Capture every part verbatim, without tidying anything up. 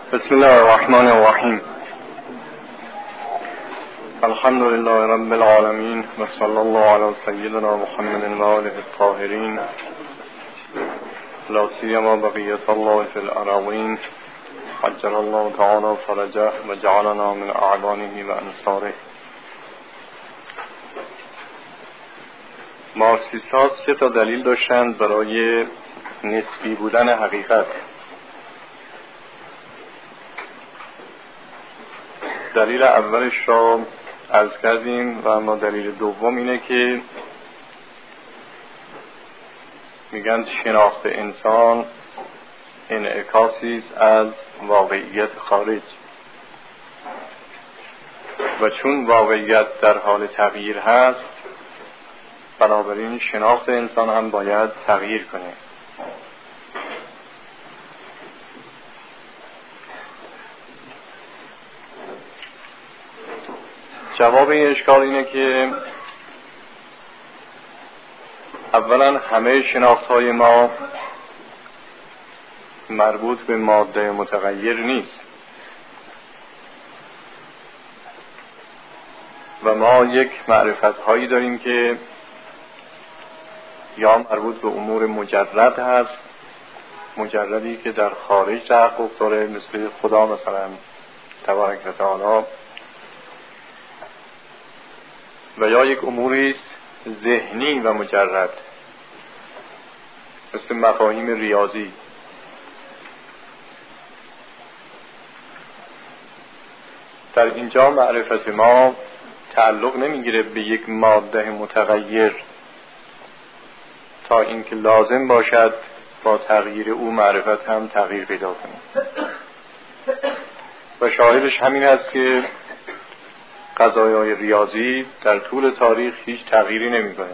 بسم الله الرحمن الرحیم. الحمد لله رب العالمین و صلی الله علی سیدنا محمد و آله الطاهرین لا سیما بقیة الله فی الأراضین عجل الله تعالی فرجه و جعلنا من اعوانه و انصاره. مارکسیست‌ها سه تا دلیل داشتند برای نسبی بودن حقیقت. دلیل اولش را عرض کردیم و اما دلیل دوم اینه که میگن شناخت انسان انعکاسی است از واقعیت خارج و چون واقعیت در حال تغییر هست بنابراین شناخت انسان هم باید تغییر کنه. جواب این اشکال اینه که اولا همه شناخت‌های ما مربوط به ماده متغیر نیست و ما یک معرفت‌هایی داریم که یا مربوط به امور مجرد هست، مجردی که در خارج تحقق داره مثل خدا مثلا تبارک و تعالی، و یا یک اموری است ذهنی و مجرد مثل مفاهیم ریاضی. در اینجا معرفت ما تعلق نمیگیره به یک ماده متغیر تا اینکه لازم باشد با تغییر او معرفت هم تغییر پیدا کنه و شاهدش همین است که قضایای ریاضی در طول تاریخ هیچ تغییری نمی‌کنه.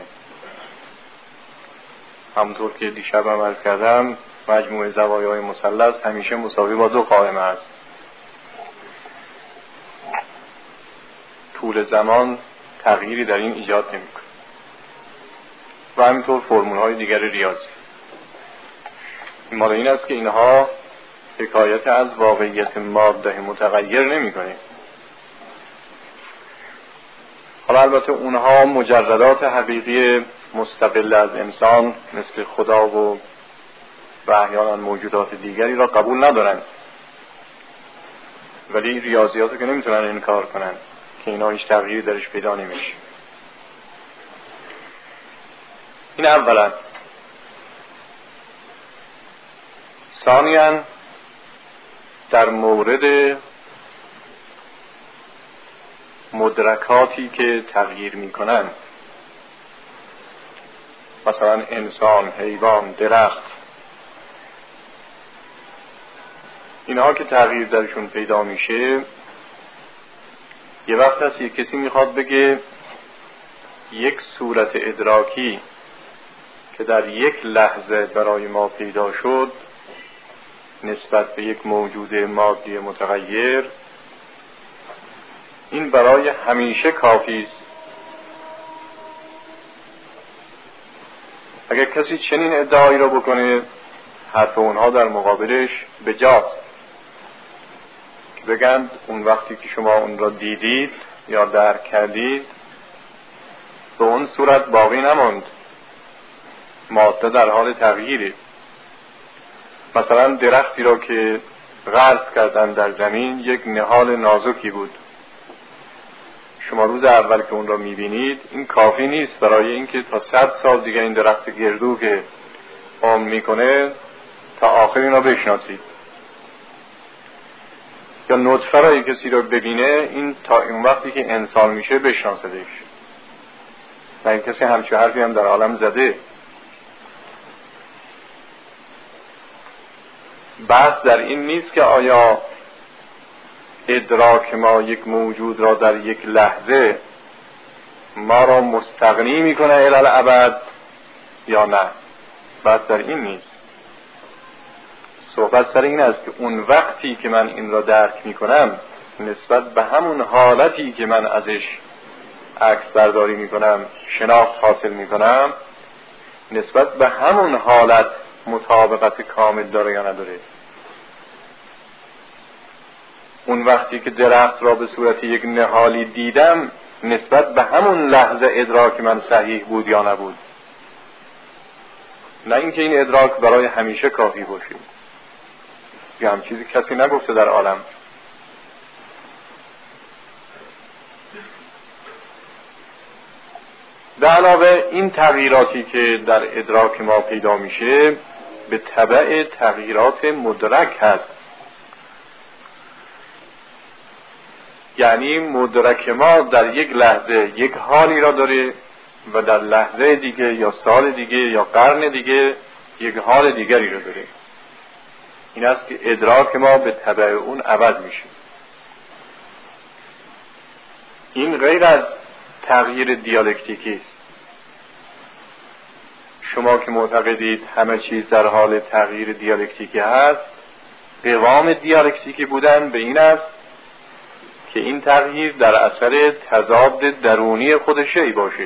همونطور که دیشب هم عرض کردم مجموع زوایای مثلث همیشه مساوی با دو قائمه است. طول زمان تغییری در این ایجاد نمی‌کنه و همینطور فرمول‌های دیگر ریاضی. مال این است که اینها حکایت از واقعیت ماده متغیر نمی‌کنه. حالا البته اونها مجردات حقیقی مستقل از انسان مثل خدا و و احیانا موجودات دیگری را قبول ندارن، ولی ریاضیاتو که نمیتونن انکار کنن که اینا هیچ تغییری درش پیدا نمیشه. این اولا. ثانیاً در مورد مدرکاتی که تغییر میکنن، مثلا انسان، حیوان، درخت، اینها که تغییر درشون پیدا میشه، یه وقت هست یک کسی میخواد بگه یک صورت ادراکی که در یک لحظه برای ما پیدا شد نسبت به یک موجود مادی متغیر، این برای همیشه کافی است. اگر کسی چنین ادعایی را بکنه حرف اونها در مقابلش بجاست که بگن اون وقتی که شما اون را دیدید یا درک کردید به اون صورت باقی نماند، ماده در حال تغییره. مثلا درختی را که غرس کردن در زمین یک نهال نازکی بود، شما روز اول که اون را میبینید این کافی نیست برای اینکه تا صد سال دیگه این درخت گردو که عمر میکنه تا آخر این را بشناسید. یا نطفه را یک کسی را ببینه این تا این وقتی که انسان میشه بشناسدش. و این کسی همچه حرفی هم در عالم زده. بحث در این نیست که آیا ادراک ما یک موجود را در یک لحظه ما را مستغنی میکنه الی الابد یا نه. بحث در این نیست. صحبت سر این است که اون وقتی که من این را درک میکنم نسبت به همون حالتی که من ازش عکس برداری میکنم، شناخت حاصل میکنم، نسبت به همون حالت مطابقت کامل داره یا نداره. اون وقتی که درخت را به صورت یک نهالی دیدم نسبت به همون لحظه ادراک من صحیح بود یا نبود، نه اینکه این ادراک برای همیشه کافی باشه. یه هم چیزی کسی نگفته در عالم. به علاوه این تغییراتی که در ادراک ما پیدا میشه به تبع تغییرات مدرک هست. یعنی مدرک ما در یک لحظه یک حالی را داره و در لحظه دیگه یا سال دیگه یا قرن دیگه یک حال دیگری را داره. این است که ادراک ما به تبع اون عوض میشه. این غیر از تغییر دیالکتیکی است. شما که معتقدید همه چیز در حال تغییر دیالکتیکی هست، قوام دیالکتیکی بودن به این است که این تغییر در اثر تضاد درونی خود شیء باشه.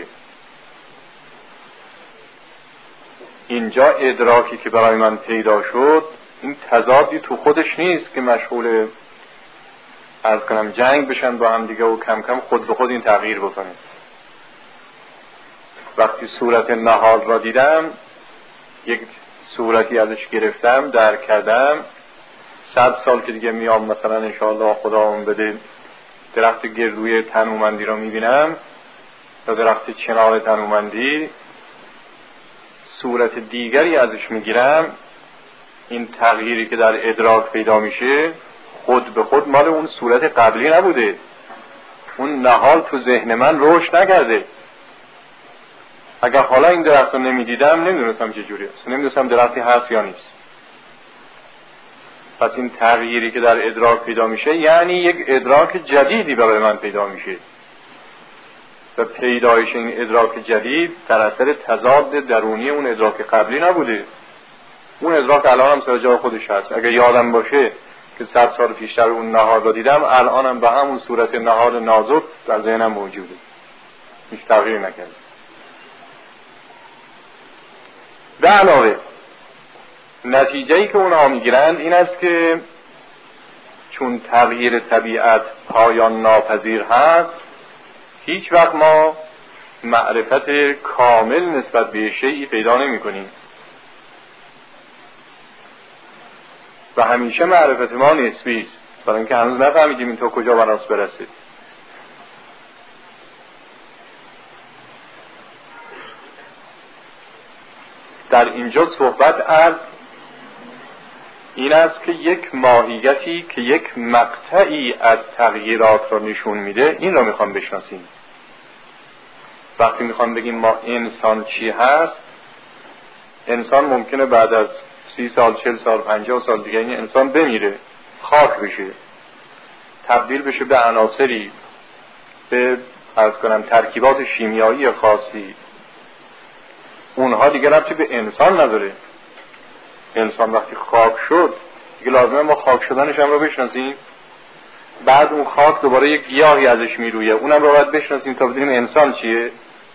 اینجا ادراکی که برای من پیدا شد این تضادی تو خودش نیست که مشغول از کنم جنگ بشن با هم دیگه و کم کم خود به خود این تغییر بکنه. وقتی صورت نهاد را دیدم، یک صورتی ازش گرفتم، درک کردم، صد سال که دیگه میام مثلا انشاءالله خدا اون بده درخت گردوی تنومندی را میبینم یا درخت چنار تنومندی، صورت دیگری ازش میگیرم، این تغییری که در ادراک پیدا میشه خود به خود مال اون صورت قبلی نبوده. اون نهال تو ذهن من رشد نکرده. اگر حالا این درخت رو نمیدیدم نمیدونستم چه جوری است، نمیدونستم درختی هست یا نیست. پس این تغییری که در ادراک پیدا میشه یعنی یک ادراک جدیدی برای من پیدا میشه و پیدایش این ادراک جدید در اثر تضاد درونی اون ادراک قبلی نبوده. اون ادراک الان هم سر جای خودش هست. اگر یادم باشه که صد سال پیشتر اون نهار رو دیدم، الانم به همون صورت نهار نازک در ذهنم موجوده، هیچ تغییر نکرده. به علاوه نتیجه‌ای که اونها میگیرند این است که چون تغییر طبیعت پایان ناپذیر هست، هیچ وقت ما معرفت کامل نسبت به شیئی پیدا نمی کنیم و همیشه معرفت ما نسبی است، برای اینکه هنوز نفهمیدیم این تو کجا بناس برسه. در اینجا صحبت از این است که یک ماهیتی که یک مقطعی از تغییرات رو نشون میده، این رو میخوام بشناسیم. وقتی میخوام بگیم ما انسان چی هست، انسان ممکنه بعد از سی سال، چل سال، پنجاه سال دیگه این انسان بمیره، خاک بشه، تبدیل بشه به عناصری، به عرض کنم ترکیبات شیمیایی خاصی. اونها دیگه ربطی به انسان نداره. انسان وقتی خاک شد دیگه لازمه ما خاک شدنش هم رو بشناسیم. بعد اون خاک دوباره یک گیاهی ازش میرویه، اونم رو باید بشناسیم تا بدونیم انسان چیه.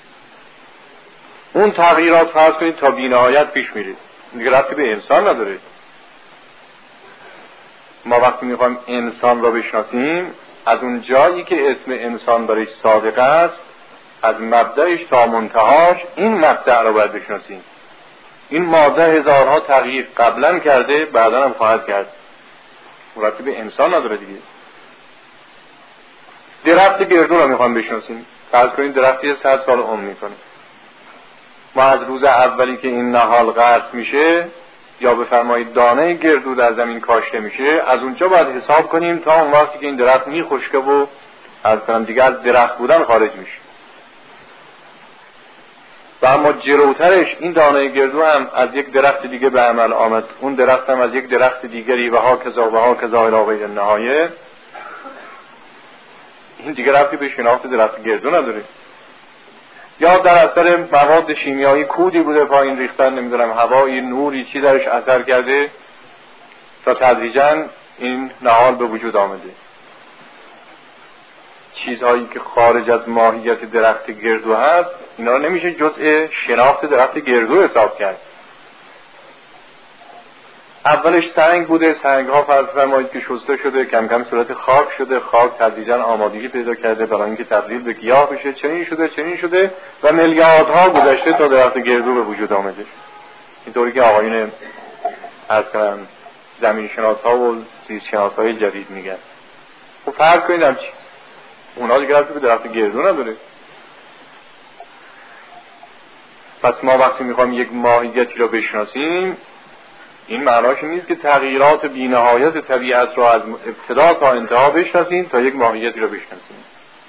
اون تغییرات فرض کنید تا بی‌نهایت پیش میره، دیگه ربطی به انسان نداره. ما وقتی میخوایم انسان رو بشناسیم، از اون جایی که اسم انسان برایش صادق است، از مبدأش تا منتهاش این مبدأ رو باید بشناسیم. این ماده هزارها تغییر قبلا کرده، بعدا هم خواهد کرد، مرتب به انسان نداره دیگه. درخت گردو رو میخوام بشناسیم، فرض کنید درختی صد سال عمر میکنه. ما از روز اولی که این نهال قطع میشه یا بفرمایید دانه گردو در زمین کاشته میشه، از اونجا باید حساب کنیم تا اون وقتی که این درخت میخشکه و از کنم دیگه از درخت بودن خارج میشه. و اما جلوترش این دانه گردو هم از یک درخت دیگه به عمل آمد، اون درخت هم از یک درخت دیگری و ها کذا و ها کذا الی غیر النهایه. این دیگه ربطی به شناخت درخت گردو نداره. یا در اثر مواد شیمیایی کودی بوده پایین ریختن، نمیدونم هوایی، نوری، چی درش اثر کرده تا تدریجاً این نهال به وجود آمده. چیزهایی که خارج از ماهیت درخت گردو هست، اینا رو نمیشه جزء شناخت درخت گردو حساب کرد. اولش سنگ بوده، سنگ ها فرض فرمایید که شسته شده، کم کم صورت خاک شده، خاک تدریجا آمادگی پیدا کرده برای اینکه تبدیل به گیاه بشه، چنین شده چنین شده و میلیاردها گذشته تا درخت گردو به وجود آمده. اینطوری که آقایون از کنم زمین شناس ها و زیست شناس های جدید میگن. خب فرض کنید هم چی؟ اونا دیگه رفتی به درخت گردو نداره. پس ما وقتی میخوایم یک ماهیتی را بشناسیم، این معناش نیست که تغییرات بی‌نهایت طبیعت را از ابتدا تا انتها بشناسیم تا یک ماهیتی را بشناسیم.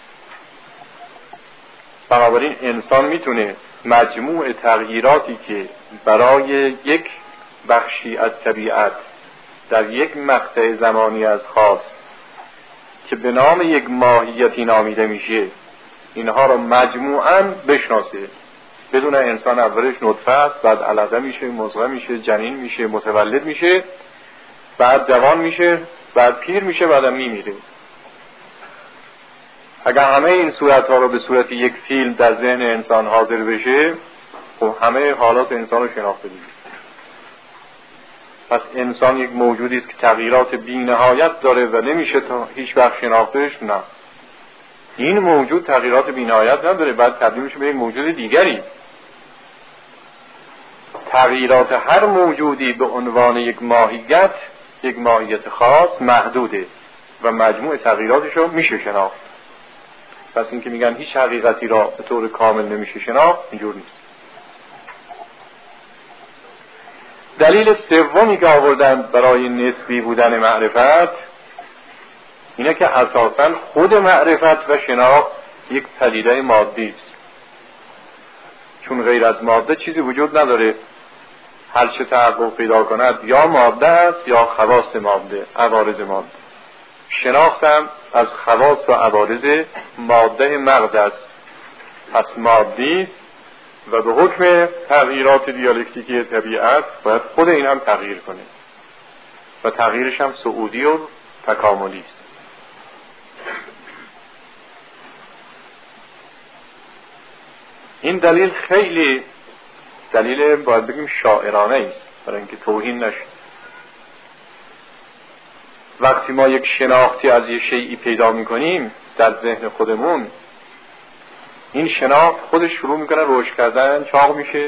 بنابراین انسان میتونه مجموع تغییراتی که برای یک بخشی از طبیعت در یک مقطع زمانی از خاص که به نام یک ماهیتی نامیده میشه، اینها را مجموعاً بشناسه. بدون انسان اولش نطفه است، بعد علقه میشه، مضغه میشه، جنین میشه، متولد میشه، بعد جوان میشه، بعد پیر میشه، بعدم میمیره. اگر همه این صورتها رو به صورت یک فیلم در ذهن انسان حاضر بشه، خب همه حالات انسان رو شناخته میشه. پس انسان یک موجودی است که تغییرات بی‌نهایت داره و نمیشه تا هیچ وقت شناختش. نه، این موجود تغییرات بی‌نهایت نداره، بعد تبدیل میشه به یک موجود دیگری. تغییرات هر موجودی به عنوان یک ماهیت، یک ماهیت خاص محدوده و مجموع تغییراتش رو میشه شناخت. پس این که میگن هیچ حقیقتی را به طور کامل نمیشه شناخت، اینجور نیست. دلیل سومی که آوردن برای نسبی بودن معرفت اینه که اساساً خود معرفت و شناخت یک پدیده مادی است. چون غیر از ماده چیزی وجود نداره. هر چه تحقق پیدا کند یا ماده است یا خواص ماده، عوارض ماده. شناختم از خواص و عوارض ماده مغز است. پس مادی است و به حکم تغییرات دیالکتیکی طبیعت باید خود این هم تغییر کنه و تغییرش هم صعودی و تکاملی است. این دلیل خیلی دلیل باید بگیم شاعرانه است برای اینکه توهین نشه. وقتی ما یک شناختی از یک شیئی پیدا میکنیم در ذهن خودمون، این شناخت خودش شروع میکنه رشد کردن، چاق میشه.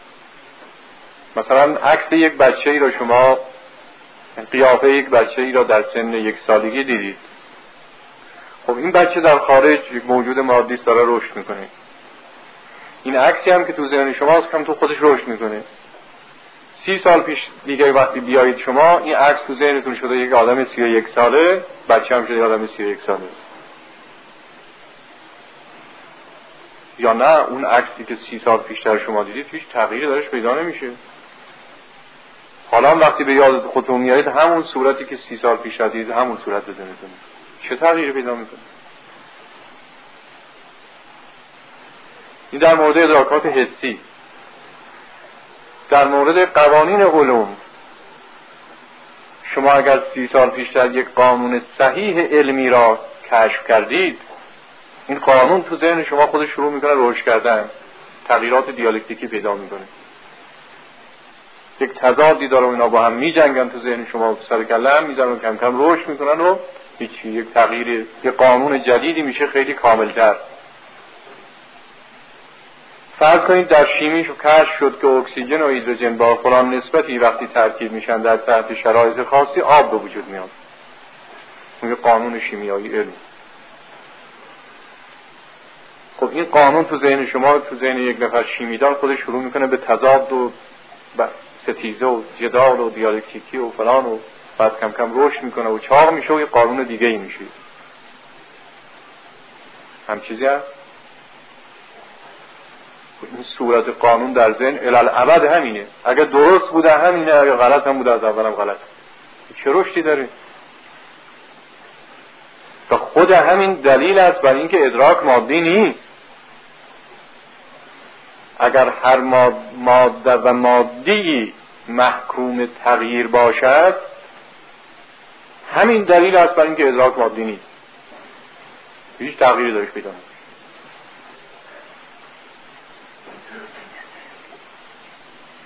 مثلا عکس یک بچه‌ای را شما، قیافه یک بچه‌ای را در سن یک سالگی دیدید. خب این بچه در خارج یک موجود مادی است، داره رشد میکنه. این عکسی هم که تو ذهن شماست کم تو خودش رشد میکنه. سی سال پیش دیگه وقتی بیایید شما، این عکس تو ذهنتون شده یک آدم سی و یک ساله، بچه هم شده یک آدم سی و یک ساله. یا نه اون عکسی که سی سال پیشتر شما دیدید هیچ تغییری درش پیدا نمیشه. حالا وقتی به یاد خودتون میارید همون صورتی که سی سال پیش دیدید همون صورت ذهنتون، چه تغییری پیدا میکنه؟ این در مورد ادراکات حسی. در مورد قوانین علوم، شما اگر سی سال پیشتر یک قانون صحیح علمی را کشف کردید، این قانون تو ذهن شما خودش شروع میکنه رشد کردن، تغییرات دیالکتیکی پیدا میکنه. یک تضادی داره و اینا با هم میجنگن تو ذهن شما، سر کله هم میزنن، کم کم رشد میکنن و هیچی، یک تغییر، یک قانون جدیدی میشه خیلی کاملتر. فرض کنید در شیمیش کشف شد که اکسیژن و هیدروژن با فلان نسبتی وقتی ترکیب میشن در تحت شرایط خاصی آب به وجود میاد. این قانون شیمیایی علم. خب این قانون تو ذهن شما، تو ذهن یک نفر شیمیدان خودش شروع میکنه به تضاد و ستیزه و جدال و دیالکتیکی و فلان و بعد کم کم رشد میکنه و چاق میشه و یه قانون دیگه ای میشه. هم چیزی هست؟ این صورت قانون در ذهن الالعبد همینه. اگر درست بوده همینه، اگر غلط هم بوده از اولم غلط. چه رشدی داره؟ و خود همین دلیل است برای اینکه ادراک مادی نیست. اگر هر ماده و مادی محکوم تغییر باشد، همین دلیل است برای اینکه ادراک مادی نیست. هیچ تغییری درش پیدا نمیشه.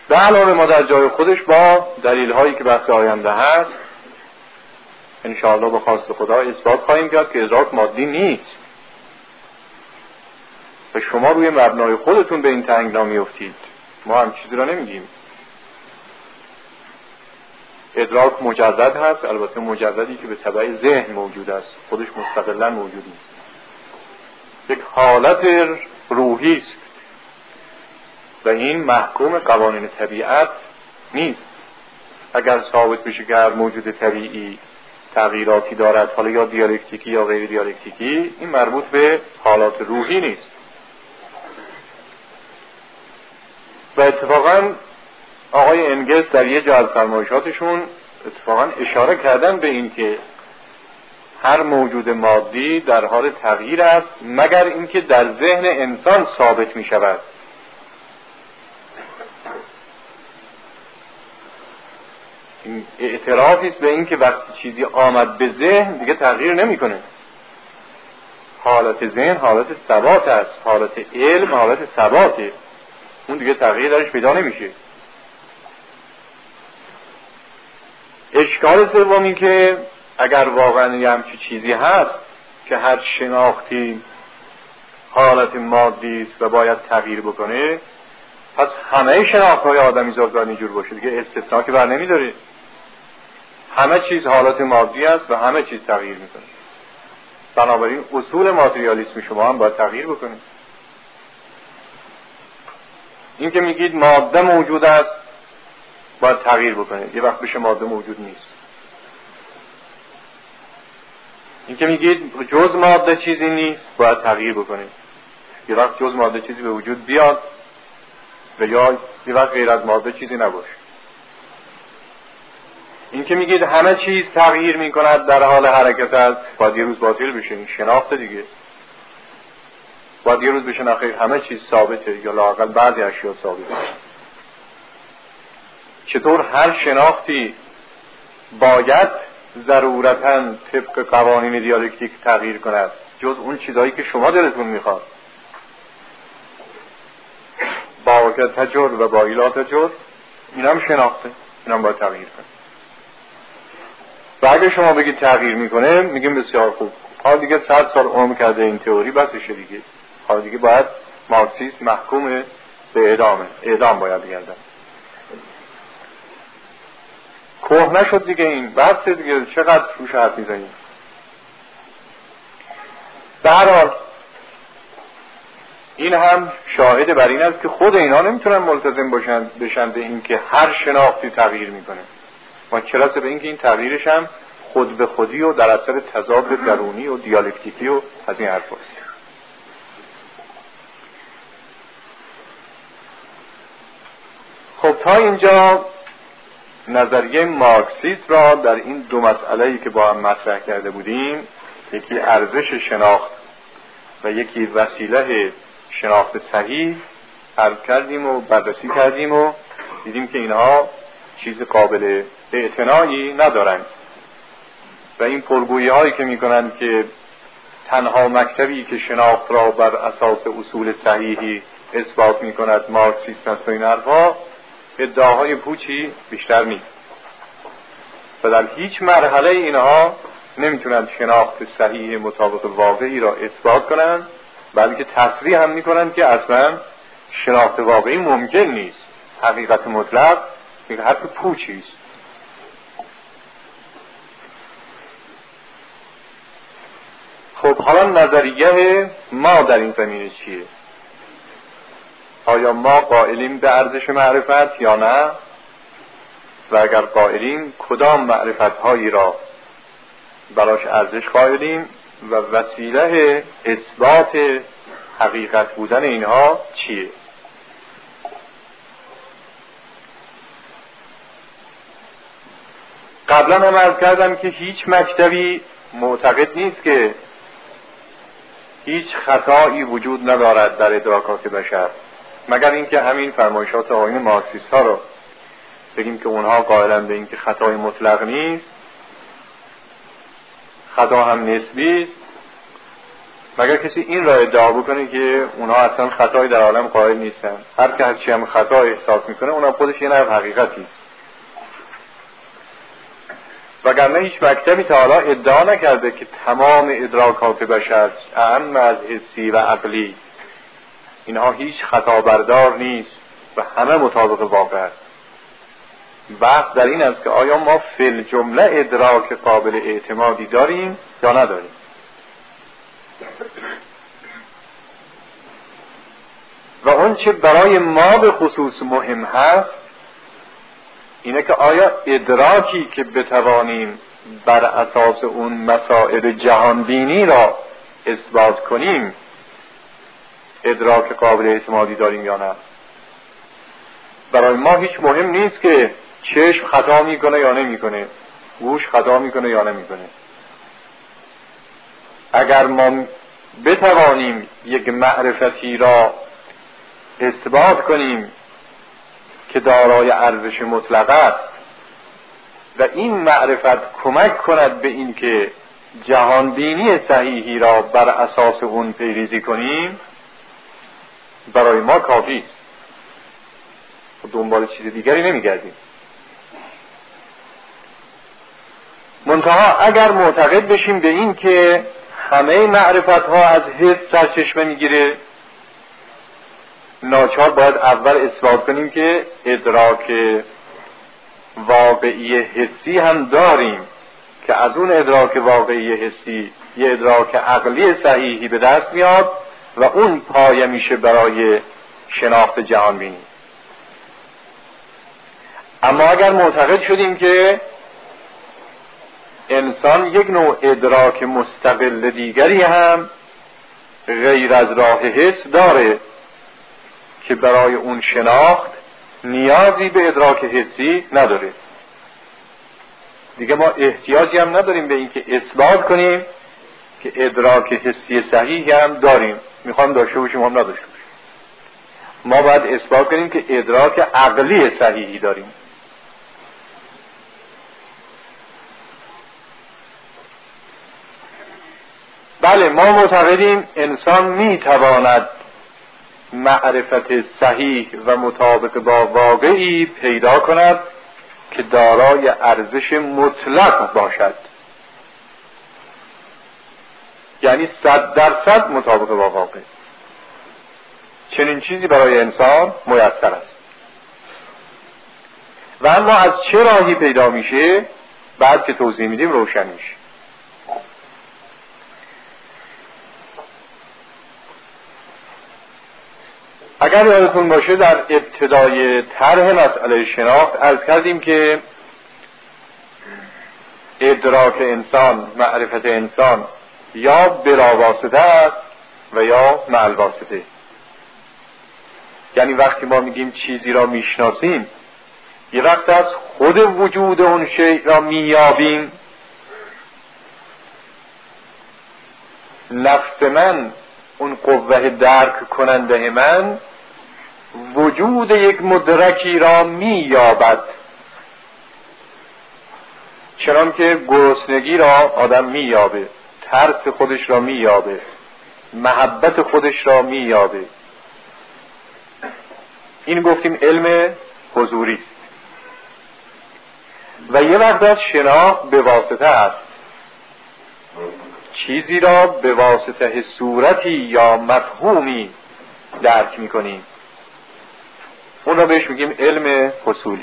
به علاوه ما در جای خودش با دلیل هایی که بحث آینده هست انشاءالله به خواست خدا اثبات خواهیم کرد که ادراک مادی نیست و شما روی مبنای خودتون به این تنگنا میافتید. ما هم چیزی را نمیگیم. ادراک مجرد هست، البته مجردی که به تبع ذهن موجود است، خودش مستقلا موجود نیست، یک حالت روحی است و این محکوم قوانین طبیعت نیست. اگر ثابت بشه که هر موجود طبیعی تغییراتی دارد، حالا یا دیالکتیکی یا غیر دیالکتیکی، این مربوط به حالات روحی نیست. و اتفاقا آقای انگلز در یه جا از فرمایشاتشون اتفاقا اشاره کردن به این که هر موجود مادی در حال تغییر است مگر اینکه در ذهن انسان ثابت می شود. این اعترافی است به این که وقتی چیزی آمد به ذهن دیگه تغییر نمی کنه. حالت ذهن حالت ثبات است، حالت علم حالت ثباته، اون دیگه تغییر درش پیدا نمیشه. اشکال سومی که اگر واقعا یه همچی چیزی هست که هر شناختی حالت مادی است و باید تغییر بکنه، پس همه شناخت‌های آدمی زاد باید اینجور باشه دیگه، استثناء که بر نمیداره. همه چیز حالت مادی است و همه چیز تغییر میکنه. بنابراین اصول ماتریالیسم شما هم باید تغییر بکنه. این که میگید ماده موجود است باید تغییر بکنه، یه وقت بشه ماده موجود نیست. این که میگید جز ماده چیزی نیست باید تغییر بکنه، یه وقت جز ماده چیزی به وجود بیاد و یا یه وقت غیر از ماده چیزی نباشه. این که میگید همه چیز تغییر میکند در حال حرکت است، باید یه روز باطل بشه. این شناخت دیگه. باید یه روز بشه نخیر همه چیز ثابته یا لااقل بعضی اشیا ثابته. چطور هر شناختی باید ضرورتاً طبق قوانین دیالکتیک تغییر کند جز اون چیزایی که شما دلتون میخواد؟ با تجر و با ایلا تجر، این هم شناخته، این هم باید تغییر کنه. و اگه شما بگید تغییر میکنه، میگیم بسیار خوب، حالا دیگه صد سال عمر کرده این تئوری بسشه دیگه، حالا دیگه باید مارکسیسم محکوم به اعدامه، اعدام باید گردن. کوه نشد دیگه، این بحث دیگه، چقدر روش حرف میزنیم. به هر حال این هم شاهد بر این است که خود اینا نمیتونن ملتزم باشن بشن به این که هر شناختی تغییر میکنه و چرا به این که این تغییرش هم خود به خودی و در اثر تضاد درونی و دیالکتیکی و از این حرفا. خب تا اینجا نظریه مارکسیسم را در این دو مسئله‌ای که با هم مطرح کرده بودیم، یکی ارزش شناخت و یکی وسیله شناخت صحیح، عرض کردیم و بررسی کردیم و دیدیم که اینها چیز قابل اعتنایی ندارند و این پرگویی هایی که میکنند که تنها مکتبی که شناخت را بر اساس اصول صحیحی اثبات میکند مارکسیسم است و این حرفا ادعاهای پوچی بیشتر نیست و در هیچ مرحله اینها نمیتونند شناخت صحیح مطابق واقعی را اثبات کنند، بلکه تصریح هم میکنند که اصلا شناخت واقعی ممکن نیست. حقیقت مطلق یک حرف پوچی است. خب حالا نظریه ما در این زمینه چیه؟ آیا ما قائلیم به ارزش معرفت یا نه؟ و اگر قائلیم کدام معرفت هایی را براش ارزش قائلیم و وسیله اثبات حقیقت بودن اینها چیه؟ قبلا هم عرض کردم که هیچ مکتبی معتقد نیست که هیچ خطایی وجود ندارد در ادراکات بشر، مگر اینکه همین فرمایشات آیین مارکسیست ها رو بگیم که اونها قائلن به اینکه خطای مطلق نیست، خطا هم نسبی است مگر کسی این را ادعا بکنه که اونها اصلا خطایی در عالم قائل نیستن، هر که هرچی هم خطا احساس میکنه اونها خودش یه نوع حقیقتی است. وگرنه هیچ مکتبی تا حالا ادعا نکرده که تمام ادراکات بشر اعم از حسی و عقلی اینها هیچ خطا بردار نیست و همه مطابق واقع است. بحث در این است که آیا ما فی الجمله ادراک قابل اعتمادی داریم یا نداریم. و اون چه برای ما به خصوص مهم هست اینه که آیا ادراکی که بتوانیم بر اساس اون مسائل جهانبینی را اثبات کنیم ادراک قابل اعتمادی داریم یا نه. برای ما هیچ مهم نیست که چشم خطا میکنه یا نمیکنه، گوش خطا میکنه یا نمیکنه. اگر ما بتوانیم یک معرفتی را اثبات کنیم که دارای ارزش مطلق است و این معرفت کمک کند به این که جهان بینی صحیحی را بر اساس اون پیریزی کنیم، برای ما کافی است. دنبال چیز دیگری نمیگردیم. منتها اگر معتقد بشیم به این که همه معرفت ها از حس سرچشمه میگیره، ناچار باید اول اثبات کنیم که ادراک واقعی حسی هم داریم که از اون ادراک واقعی حسی یه ادراک عقلی صحیحی به دست میاد و اون پایه میشه برای شناخت جهان بینی. اما اگر معتقد شدیم که انسان یک نوع ادراک مستقل دیگری هم غیر از راه حس داره که برای اون شناخت نیازی به ادراک حسی نداره، دیگه ما احتیاجی هم نداریم به این که اثبات کنیم که ادراک حسی صحیحی هم داریم. میخوام داشته باشیم هم نداشته باشیم، ما باید اثبات کنیم که ادراک عقلی صحیحی داریم. بله، ما معتقدیم انسان میتواند معرفت صحیح و مطابق با واقعی پیدا کند که دارای ارزش مطلق باشد، یعنی صد درصد مطابق با واقع. چنین چیزی برای انسان میسر است. و اما از چه راهی پیدا میشه بعد که توضیح میدیم روشن میشه. اگر یادتون باشه در ابتدای طرح مسئله شناخت عرض کردیم که ادراک انسان، معرفت انسان یا بلا واسطه است و یا مع الواسطه. یعنی وقتی ما میگیم چیزی را میشناسیم، یه وقت از خود وجود اون شیء را مییابیم، نفس من، اون قوه درک کننده من وجود یک مدرکی را مییابد، چنان که گرسنگی را آدم مییابه، ترس خودش را مییابه، محبت خودش را مییابه. این گفتیم علم حضوری است. و یه وقت از شناخت به واسطه است، چیزی را به واسطه صورتی یا مفهومی درک میکنیم، اون را بهش میگیم علم حصولی.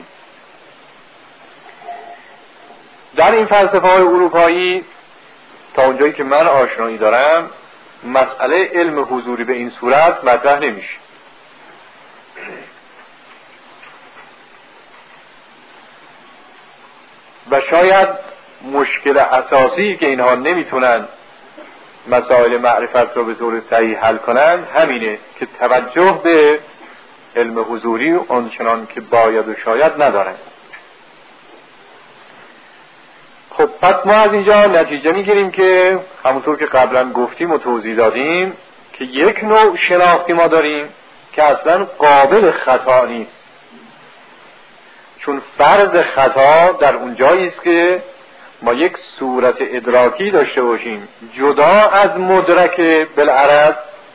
در این فلسفه های اروپایی تا اونجایی که من آشنایی دارم مسئله علم حضوری به این صورت مطرح نمیشه. و شاید مشکل اساسی که اینها نمیتونن مسائل معرفت رو به طور صحیح حل کنن همینه که توجه به علم حضوری آنچنان که باید و شاید ندارن. خب پس ما از اینجا نتیجه میگیریم که همونطور که قبلا گفتیم و توضیح دادیم که یک نوع شناختی ما داریم که اصلا قابل خطا نیست، چون فرض خطا در اون جایی است که ما یک صورت ادراکی داشته باشیم جدا از مدرک بالعرض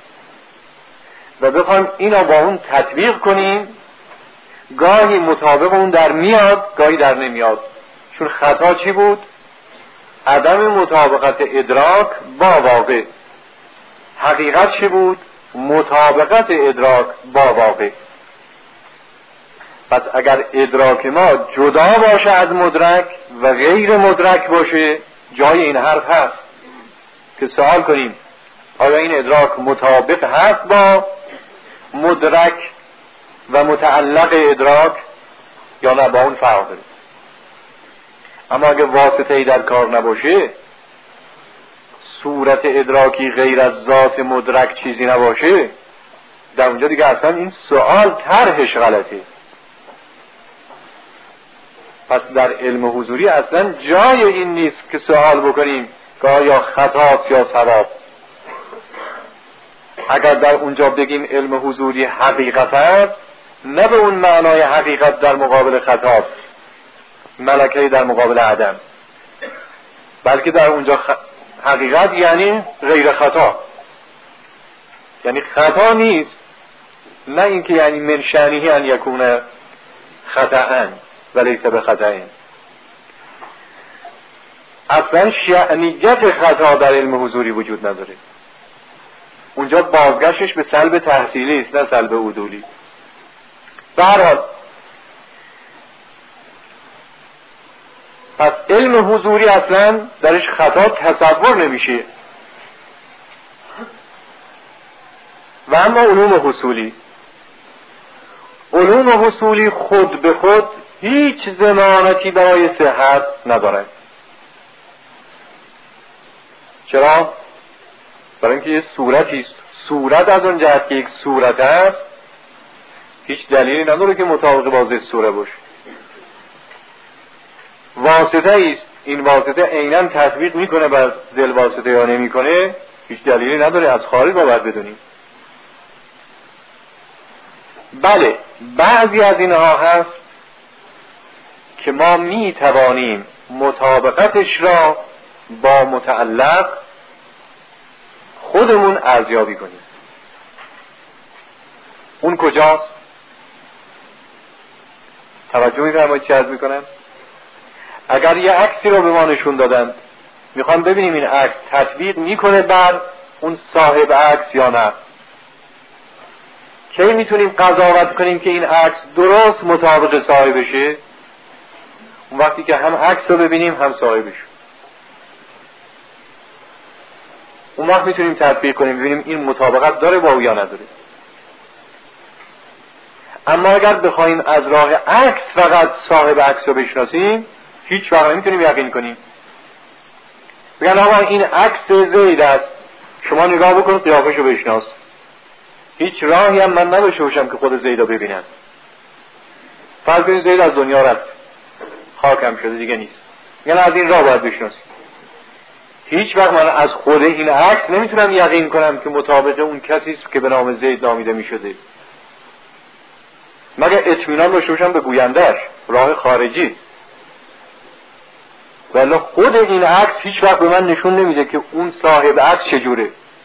و بخوایم اینا با اون تطبیق کنیم، گاهی مطابق اون در میاد گاهی در نمیاد. چون خطا چی بود؟ عدم مطابقت ادراک با واقع. حقیقت چی بود؟ مطابقت ادراک با واقع. پس اگر ادراک ما جدا باشه از مدرک و غیر مدرک باشه، جای این حرف هست که سوال کنیم آیا این ادراک مطابق هست با مدرک و متعلق ادراک یا نه، با اون فرق داره. اما اگه واسطه‌ای در کار نباشه، صورت ادراکی غیر از ذات مدرک چیزی نباشه، در اونجا دیگه اصلا این سوال طرحش غلطه. پس در علم حضوری اصلا جای این نیست که سوال بکنیم که آیا خطاست یا صواب. اگر در اونجا بگیم علم حضوری حقیقت است، نه به اون معنای حقیقت در مقابل خطاست، ملکه در مقابل عدم، بلکه در اونجا خ... حقیقت یعنی غیر خطا، یعنی خطا نیست، نه اینکه یعنی من شأنه ان یکون خطأ ولیس بخطأ. اصلا شأنیت خطا در علم حضوری وجود نداره. اونجا بازگشتش به سلب تحصیلی است نه سلب عدولی. به هر حال پس علم حضوری اصلا درش خطا تصور نمیشه. و اما علوم حصولی، علوم حصولی خود به خود هیچ ضمانتی برای صحت نداره. چرا؟ برای اینکه یه صورتی است. صورت از اون جهت که یک صورت است هیچ دلیلی نداره که مطابق با ضد صوره باشه. واسطه است، این واسطه عیناً تطبیق میکنه بر ذل واسطه یا نمیکنه، هیچ دلیلی نداره از خارج ما باید بدونیم. بله بعضی از اینها هست که ما می توانیم مطابقتش را با متعلق خودمون ارزیابی کنیم. اون کجاست؟ توجه می‌فرمایید چه عرض میکنم؟ اگر یه عکسی رو به ما نشون دادن، میخوام ببینیم این عکس تطبیق میکنه بر اون صاحب عکس یا نه. کی میتونیم قضاوت کنیم که این عکس درست مطابق صاحبشه؟ اون وقتی که هم عکس رو ببینیم هم صاحبش. اون وقت میتونیم تطبیق کنیم ببینیم این مطابقت داره با او یا نداره. اما اگر بخوایم از راه عکس فقط صاحب عکس رو بشناسیم، هیچ وقت نمیتونیم یقین کنیم. بگن آقا این عکس زید است، شما نگاه بکن قیافش رو بشناس. هیچ راهی هم من نداشته باشم که خود زید رو ببینم. فرض کنید زید از دنیا رفت، خاکم شده دیگه نیست، یعنی از این راه باید بشناسیم. هیچ وقت من از خود این عکس نمیتونم یقین کنم که مطابق اون کسی است که به نام زید نامیده میشده، مگر اطمینان داشته باشم به گوینده‌اش، راه خارجی. ولی خود این عکس هیچ وقت به من نشون نمیده که اون صاحب عکس چجوره.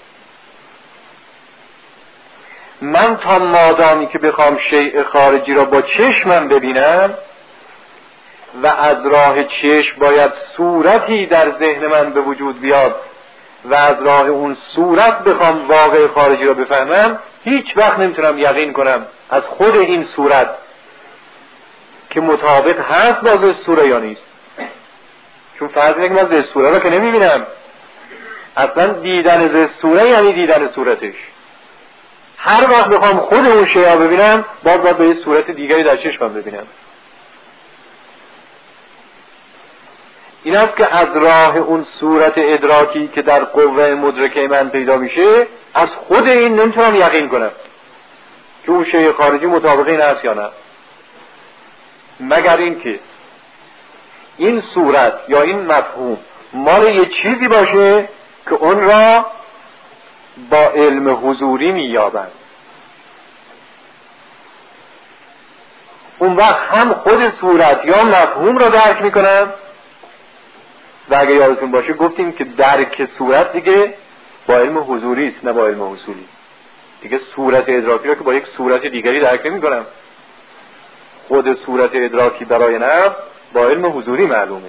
من تا مادامی که بخوام شیء خارجی را با چشمم ببینم و از راه چشم باید صورتی در ذهن من به وجود بیاد و از راه اون صورت بخوام واقع خارجی را بفهمم، هیچ وقت نمیتونم یقین کنم از خود این صورت که مطابق هست با ذات صوره یا نیست. چون فرض اینه که من ذات صوره را که نمیبینم، اصلا دیدن ذات صوره یعنی دیدن صورتش. هر وقت بخوام خود اون شیء را ببینم باید باید به یه صورت دیگری در چشمم ببینم. این است که از راه اون صورت ادراکی که در قوه مدرکه من پیدا میشه، از خود این نمیتونم یقین کنم که اون شیء خارجی مطابق این هست یا نه، مگر این که این صورت یا این مفهوم مال یه چیزی باشه که اون را با علم حضوری مییابند. اون وقت هم خود صورت یا مفهوم را درک میکنم و اگه یادتون باشه گفتیم که درک صورت دیگه با علم حضوری است نه با علم حصولی. دیگه صورت ادراکی رو که با یک صورت دیگری درک نمی‌کنم. خود صورت ادراکی برای نفس با علم حضوری معلومه.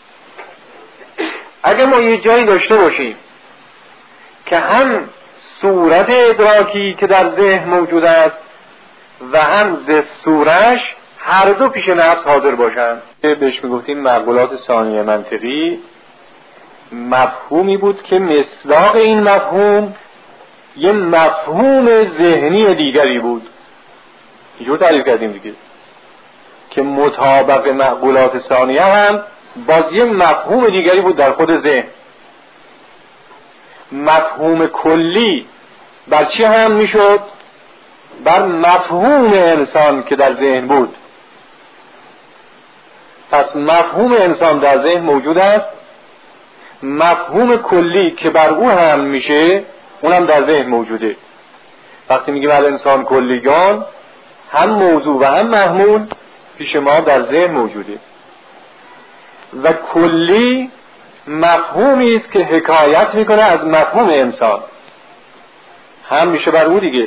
اگه ما یه جایی داشته باشیم که هم صورت ادراکی که در ذهن موجود است و هم ز صورش هر دو پیش نفس حاضر باشند، بهش میگفتیم معقولات ثانیه منطقی، مفهومی بود که مصداق این مفهوم یه مفهوم ذهنی دیگری بود. اینجور تعریف کردیم دیگه که مطابق معقولات ثانیه هم باز یه مفهوم دیگری بود در خود ذهن. مفهوم کلی بر چی هم میشد؟ بر مفهوم انسان که در ذهن بود. پس مفهوم انسان در ذهن موجود است، مفهوم کلی که بر او هم میشه اونم در ذهن موجوده. وقتی میگیم الانسان کلیگان، هم موضوع و هم محمول پیش ما در ذهن موجوده و کلی مفهومی است که حکایت میکنه از مفهوم انسان، هم میشه بر او دیگه.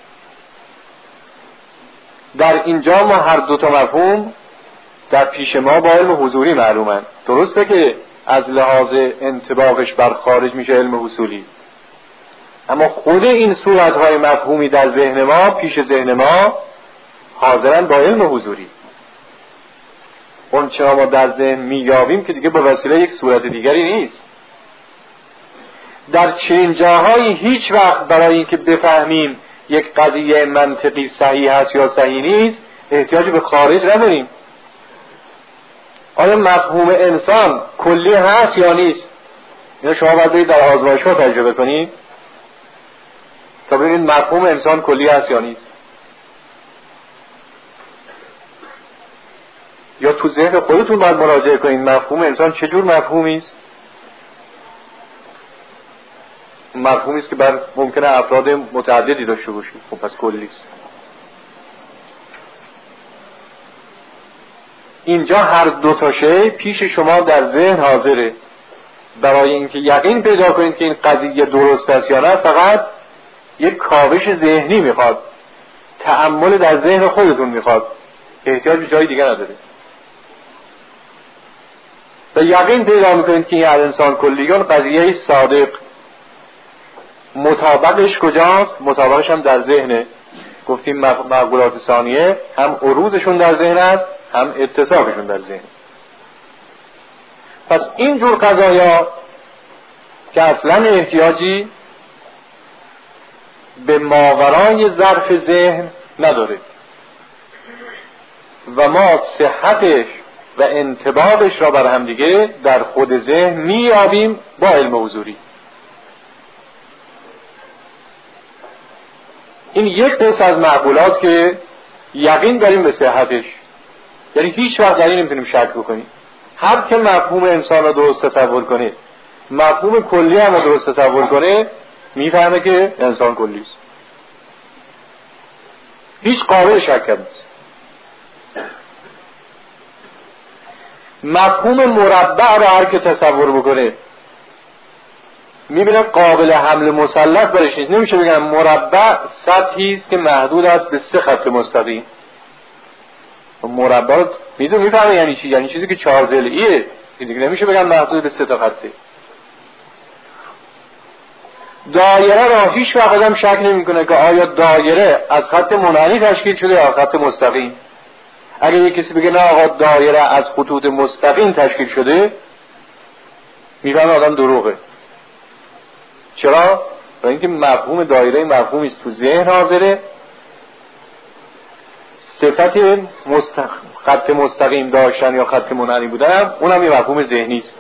در اینجا ما هر دو تا مفهوم در پیش ما با علم حضوری معلومن. درسته که از لحاظ انطباقش بر خارج میشه علم حصولی، اما خود این صورتهای مفهومی در ذهن ما پیش ذهن ما حاضرن با علم حضوری. اون چه ما در ذهن میابیم که دیگه به وسیله یک صورت دیگری نیست. در چنین جاهایی هیچ وقت برای اینکه بفهمیم یک قضیه منطقی صحیح هست یا صحیح نیست احتیاج به خارج نداریم. آیا مفهوم انسان کلی هست یا نیست؟ اینو شما باید برید در آزمایشگاه تجربه کنید تا ببینید مفهوم انسان کلی هست یا نیست. یا تو ذهن خودتون باید مراجعه کنید مفهوم انسان چه جور مفهومی است. مفهومی است که بر ممکنه افراد متعددی داشته باشه، خب پس کلی است. اینجا هر دو تا شی پیش شما در ذهن حاضره. برای اینکه یقین پیدا کنید که این قضیه درست است یا نه فقط یک کاوش ذهنی میخواد، تأمل در ذهن خودتون میخواد، احتیاج به جای دیگه نداره. و یقین پیدا میکنید که این انسان کلیگان قضیه صادق. مطابقش کجاست؟ مطابقش هم در ذهنه. گفتیم معقولات ثانیه هم عروضشون در ذهن است هم اتصابشون در ذهن. پس این جور قضایا که اصلا احتیاجی به ماورای ظرف ذهن نداره و ما صحتش و انطباقش را بر هم دیگه در خود ذهن میابیم با علم حضوری. این یک قسم از معقولات که یقین داریم به صحتش، یعنی هیچ وقت در این نمیتونیم شک بکنیم. هر که مفهوم انسان را درست تصور کنه، مفهوم کلی هم را درست تصور کنه، میفهمه که انسان کلی است. هیچ قابل شک نیست. مفهوم مربع را هر که تصور بکنه میبینه قابل حمل مثلث برش نیست. نمیشه بگم مربع سطحی است که محدود است به سه خط مستقیم. مربع میدون میفهمه یعنی چی؟ یعنی چیزی که چهار ضلعیه. دیگه نمیشه بگم محدود به سه تا خطه. دایره را هیچ وقت آدم شک نمیکنه که آیا دایره از خط منحنی تشکیل شده یا خط مستقیم. اگه یک کسی بگه نه آقا دایره از خطوط مستقیم تشکیل شده، میفهمه آدم دروغه. چرا؟ برای اینکه مفهوم دایره مفهومی است تو ذهن حاضره. صفت مستق... خط مستقیم داشتن یا خط منحنی بودن اونم یه مفهوم ذهنی است.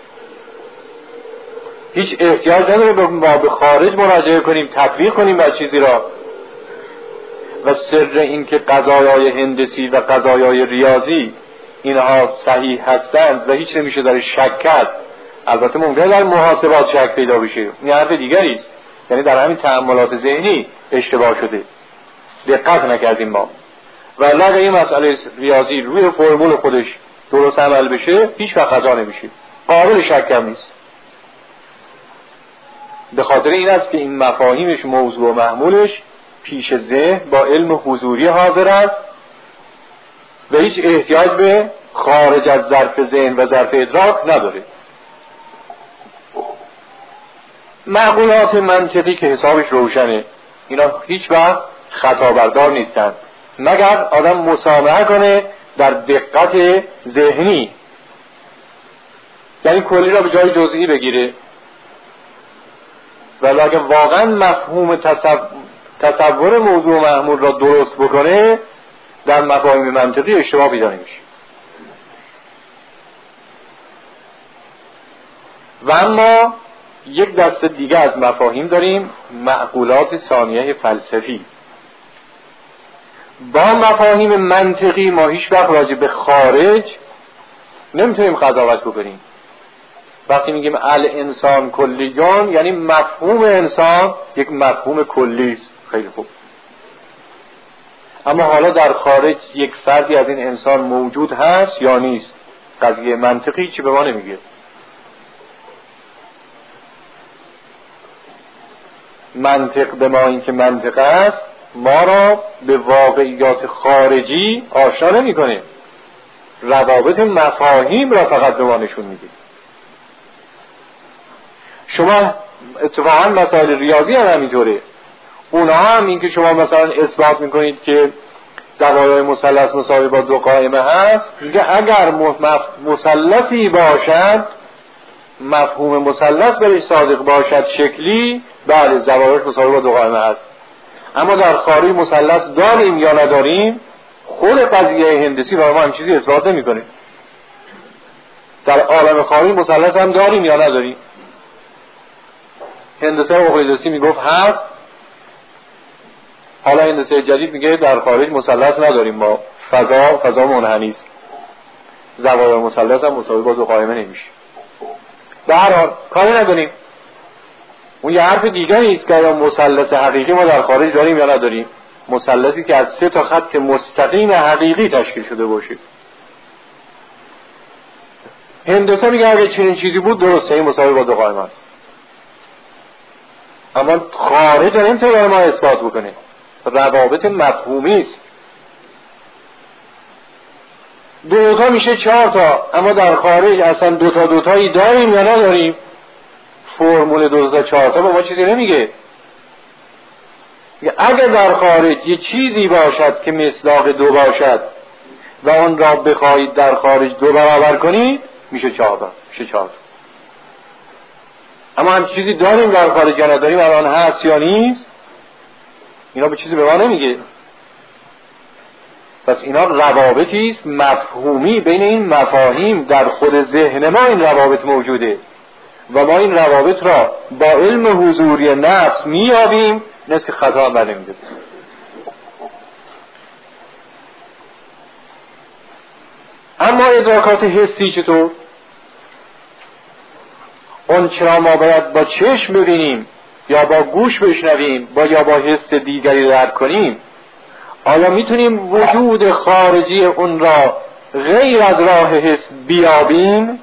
هیچ احتیاج نداره ما به خارج مراجعه کنیم تطبیق کنیم بر چیزی را. و سر این که قضایای هندسی و قضایای ریاضی اینها صحیح هستند و هیچ نمیشه در شک کرد. البته ممکنه در محاسبات شک پیدا بشه، این حرف دیگری است. یعنی در همین تأملات ذهنی اشتباه شده، دقت نکردیم ما. و اگه این مسئله ریاضی روی فرمول خودش درست عمل بشه هیچ وقت خطا نمیشه. قابل شک هم نیست. به خاطر این است که این مفاهیمش، موضوع و محمولش پیش ذهن با علم حضوری حاضر است و هیچ احتیاج به خارج از ظرف ذهن و ظرف ادراک نداره. معقولات منطقی که حسابش روشنه، اینا هیچ وقت خطا بردار نیستن مگر آدم مسامحه کنه در دقت ذهنی، یعنی کلی را به جای جزئی بگیره. ولی اگه واقعا مفهوم تصور موضوع محمول را درست بکنه، در مفاهیم منطقی اشتباه پیدا نمیشه. و اما یک دسته دیگه از مفاهیم داریم، معقولات ثانیه فلسفی. با مفاهیم منطقی ما هیچ وقت راجع به خارج نمیتونیم قضاوت بکنیم. وقتی میگیم الانسان کلیون، یعنی مفهوم انسان یک مفهوم کلی است. خیلی خوب. اما حالا در خارج یک فردی از این انسان موجود هست یا نیست؟ قضیه منطقی چی به ما نمیگه. منطق به ما این که منطق است ما را به واقعیات خارجی آشنا نمی‌کنه، روابط مفاهیم را فقط به ما نشون میده. شما اتفاقا مسائل ریاضی هم همینطوره. اونها هم این که شما مثلا اثبات میکنید که زوایای مثلث مساوی با دو قائمه هست، میگه اگر مثلثی باشد، مفهوم مثلث برش صادق باشد شکلی، بله زوایاش مساوی با دو قائمه هست. اما در خارج مثلث داریم یا نداریم، خود قضیه هندسی برای ما هم چیزی اثبات نمیکنه. در عالم خارج مثلث هم داریم یا نداریم. هندسه اقلیدوسی میگفت هست، حالا هندسه جدید میگه در خارج مثلث نداریم، ما فضا فضا منحنی است، زوایای مثلث هم مساوی با دو قائمه نمیشه. به هر حال کاری نداریم. اون یه حرف دیگه است که یا مثلث حقیقی ما در خارج داریم یا نداریم. مثلثی که از سه تا خط مستقیم حقیقی تشکیل شده باشه. هندسه میگه اگه چنین چیزی بود درسته، این مساوی با دو قائمه است. اما خارج نمیتونه ما اثبات بکنه، روابط مفهومی است. دو تا میشه چهار تا، اما در خارج اصلا دو تا دو تایی داریم یا نداریم. فرمول دو تا چهار تا با ما چیزی نمیگه. اگر در خارج یه چیزی باشد که مصداق دو باشد و اون را بخواهید در خارج دو برابر کنید، میشه چهار تا، میشه چهار تا. اما هم چیزی داریم در خارج یا نداریم، الان هست یا نیست، اینا به چیزی به ما نمیگه. پس اینا روابطی است مفهومی بین این مفاهیم. در خود ذهن ما این روابط موجوده و ما این روابط را با علم حضوری نفس میابیم، نیست که خطا هم بر نمیده. اما ادراکات حسی چطور؟ اون چرا ما باید با چشم ببینیم یا با گوش بشنویم با یا با حس دیگری درک کنیم؟ آیا میتونیم وجود خارجی اون را غیر از راه حس بیابیم؟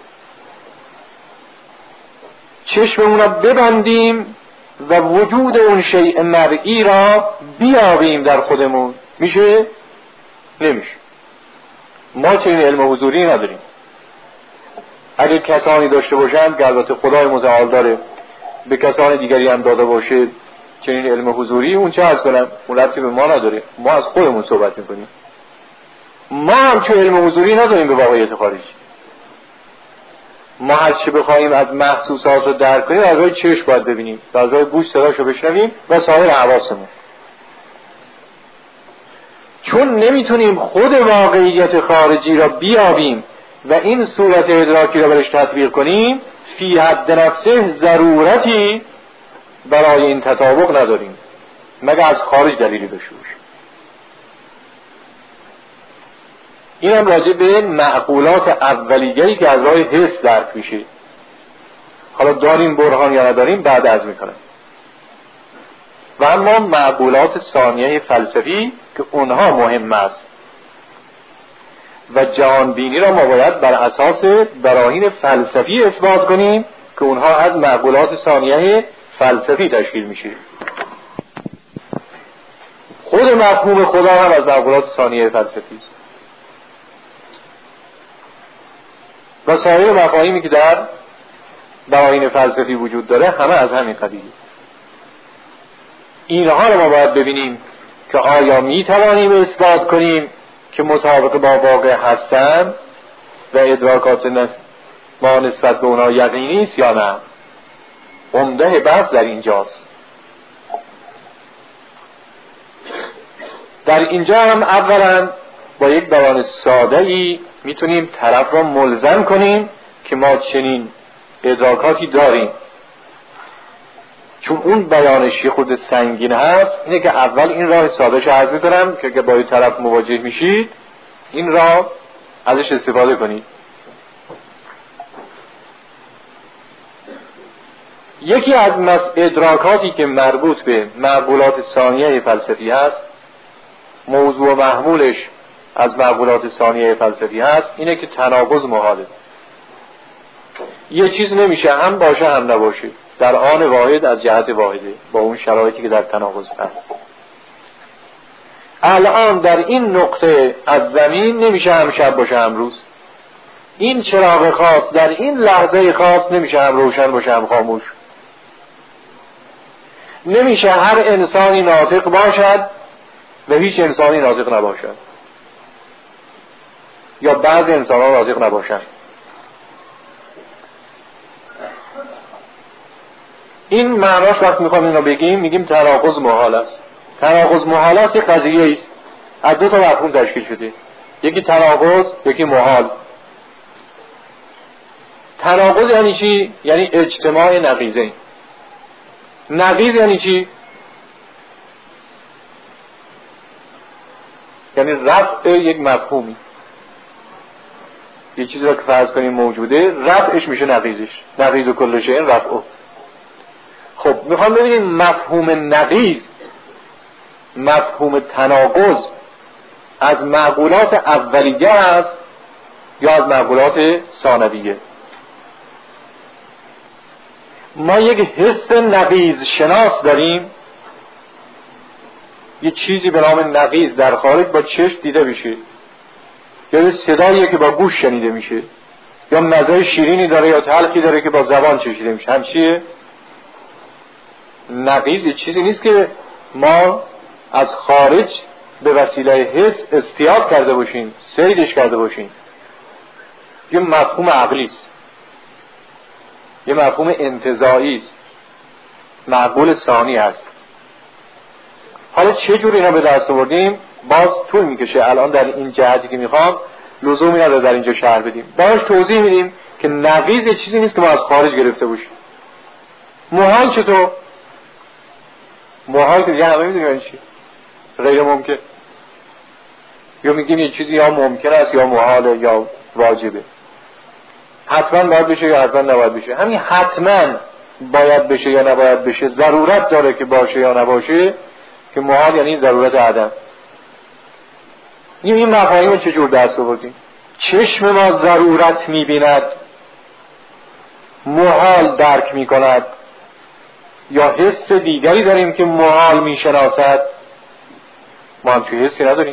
چشممون را ببندیم و وجود اون شیء مرئی را بیابیم در خودمون؟ میشه؟ نمیشه. ما چنین علم حضوری نداریم. اگه کسانی داشته باشند که البته خدای متعال داره به کسان دیگری هم داده باشه چنین علم حضوری، اون چه از کنم، اون ربطی به ما نداره. ما از خودمون صحبت میکنیم. ما هم چه علم حضوری نداریم به واقعیت خارجی. ما هر چی بخوایم از محسوسات رو درک کنیم از راه چشم باید ببینیم، از راه گوش صداشو بشنویم و سایر حواسمون. چون نمیتونیم خود واقعیت خارجی را بیابیم و این صورت ادراکی را برش تطبیق کنیم، فی حد نفسه ضرورتی برای این تطابق نداریم مگر از خارج دلیلی داشته باشه. این هم راجع به معقولات اولیه‌ای که از راه حس درک میشه. حالا داریم برهان یا نداریم بعد از میکنم. و اما معقولات ثانیه فلسفی که اونها مهم است. و جهان بینی را ما باید بر اساس براهین فلسفی اثبات کنیم که اونها از معقولات ثانیه فلسفی تشکیل میشه. خود مفهوم خدا هم از معقولات ثانیه فلسفی است و سایر مفاهیمی که در براهین فلسفی وجود داره همه از همین قبیله. اینها رو ما باید ببینیم که آیا می توانیم اثبات کنیم که مطابق با واقع هستند و ادراکات ما نسبت به اونها یقینی است یا نه. عمده بحث در اینجاست. در اینجا هم اولا با یک بیان ساده‌ای میتونیم طرف را ملزم کنیم که ما چنین ادراکاتی داریم. چون اون بیانش یه خود سنگین هست، اینه که اول این راه ساده‌اش عرض می‌کنم که اگه با این طرف مواجه میشید این راه ازش استفاده کنید. یکی از ادراکاتی که مربوط به معقولات ثانیه فلسفی هست، موضوع و محمولش از معقولات ثانیه فلسفی هست، اینه که تناقض محاله. یه چیز نمیشه هم باشه هم نباشه در آن واحد از جهت واحده با اون شرایطی که در تناقض هست. الان در این نقطه از زمین نمیشه هم شب باشه هم روز. این چراغ خاص در این لحظه خاص نمیشه هم روشن باشه هم خاموش. نمیشه هر انسانی ناطق باشد و هیچ انسانی ناطق نباشد، یا بعض انسانان ناطق نباشد. این معناش وقت میخوام اینو بگیم میگیم تناقض محال است. تناقض محال است یک قضیه است از دو تا مفهوم تشکیل شده، یکی تناقض یکی محال. تناقض یعنی چی؟ یعنی اجتماع نقیضین. نقیض یعنی چی؟ یعنی رفع یک مفهومی. یه چیزی را که فرض کنیم موجوده، رفعش میشه نقیضش. نقیض و کل شیء رفعه. خب میخوام ببینیم مفهوم نقیض، مفهوم تناقض از معقولات اولیه است یا از معقولات ثانویه. ما یک حس نقیض شناس داریم، یه چیزی به نام نقیض در خارج با چشم دیده میشه، یا یه صداییه که با گوش شنیده میشه، یا مزه شیرینی داره یا تلخی داره که با زبان چشیده میشه. همچیه نقیض یه چیزی نیست که ما از خارج به وسیله حس استیاب کرده باشیم، سیدش کرده باشیم. یه مفهوم عقلی است، یه مفهوم انتزاعی است، معقول ثانی هست. حالا چه جور اینا به دست آوردیم باز طول میکشه. الان در این جهتی که میخوام لزومی نداره در اینجا شرح بدیم، باهاش توضیح میدیم که نقیض یه چیزی نیست که ما از خارج گرفته باشیم. محال چطور؟ محال که دیگه همه میدونیم این چی؟ غیر ممکن. یا میگیم یه چیزی یا ممکن است یا محاله یا واجبه، حتما باید بشه یا حتما نباید بشه. همین حتما باید بشه یا نباید بشه، ضرورت داره که باشه یا نباشه، که محال یعنی ضرورت عدم. این مفاهیم رو چجور دست آوردیم؟ چشم ما ضرورت میبیند، محال درک میکند، یا حس دیگری داریم که محال میشناسد؟ ما هم چه حسی نداریم.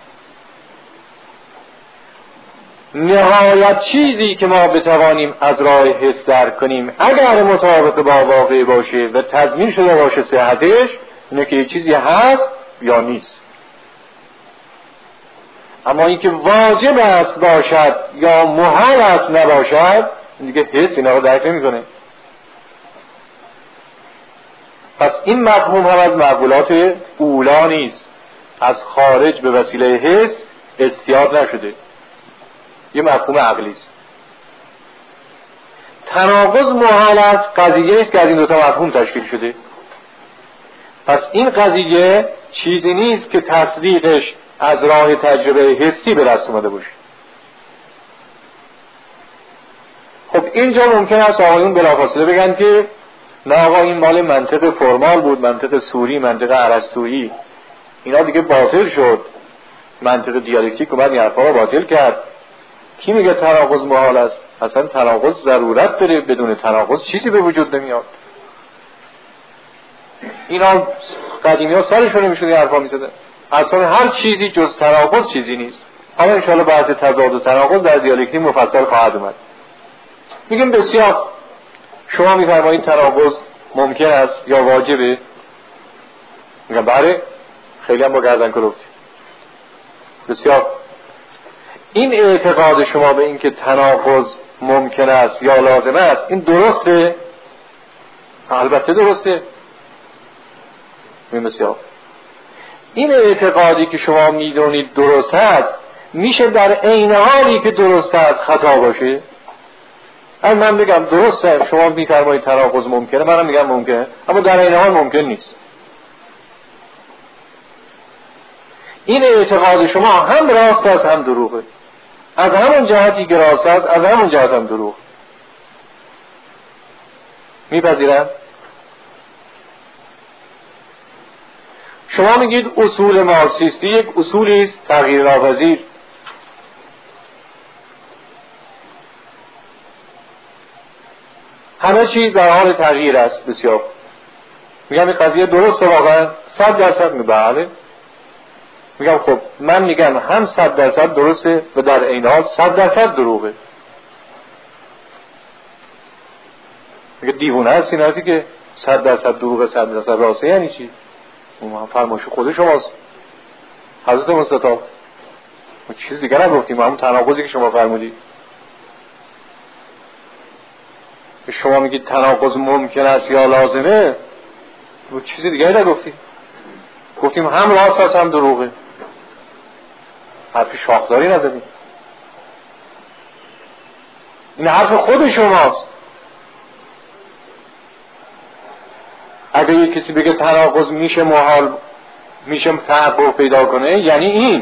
نهایت چیزی که ما بتوانیم از راه حس درک کنیم اگر مطابق با واقع باشه و تضمین شده باشه صحتش، اینه که یه چیزی هست یا نیست. اما اینکه واجب است باشد یا محال است نباشد، دیگه حس اینا رو درک نمی‌کنه. پس این مفهوم هم از معقولات اولا نیست، از خارج به وسیله حس استیاب نشده، یه مفهوم عقلی است. تناقض محال است قضیه است که از این دو تا مفهوم تشکیل شده. پس این قضیه چیزی نیست که تصدیقش از راه تجربه حسی به دست اومده باشه. خب اینجا ممکن است آقایون بلافاصله بگن که نه آقا این مال منطق فرمال بود، منطق سوری، منطق ارسطویی، اینا دیگه باطل شد، منطق دیالکتیک اومد این حرفا رو باطل کرد. کی میگه تناقض محال است؟ اصلا تناقض ضرورت داره، بدون تناقض چیزی به وجود نمیاد. اینا قدیمی ها سرشون نمیشد این حرفا میزدن. اصلا هر چیزی جز تناقض چیزی نیست. حالا انشاءالله بحث تضاد و تناقض در دیالکتیک مفصل خواهد اومد. میگم بسیار شما میفرمایید تناقض ممکن است یا واجبه؟ میگم بله، خیلی هم با گردن کلفتی. بسیار این اعتقاد شما به این که تناقض ممکن است یا لازم است این درسته؟ البته درسته. بسیار این اعتقادی که شما میدونید درست است میشه در عین حالی که درست است خطا باشه؟ اگه من بگم درسته شما میفرمایید تناقض ممکنه، منم میگم ممکنه، اما در عین حال ممکن نیست. این اعتقاد شما هم راست است هم دروغه. از همون جهتی که راست است از همون جهت هم دروغ. میپذیرم؟ شما میگید اصول مارکسیستی یک اصولی است تغییر ناپذیر. همه چیز در حال تغییر است. بسیار میگم این قضیه درسته واقعا؟ صد درصد می بله. میگم خب من میگم هم صد درصد درسته و در عین حال صد درصد دروغه. میگه دیوونه است این حرفی که صد درصد دروغه صد درصد راسته. یعنی چی؟ اون فرمایش خود شماست حضرت مصطفی. ما چیز دیگه نگفتیم، همون تناقضی که شما فرمودید. شما میگید تناقض ممکن است یا لازمه، و چیز دیگه نگفتیم. گفتیم هم راست است هم دروغه. حرف شاخداری نزدیم. این حرف خود شماست. اگه یک کسی بگه تناقض میشه محال، میشه تحقق پیدا کنه، یعنی این.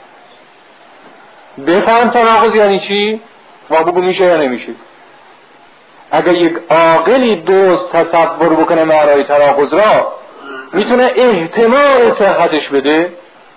بفهم تناقض یعنی چی و بگو میشه یا نمیشه. اگه یک عاقلی درست تصور بکنه معنای تناقض را، میتونه احتمال صحتش بده.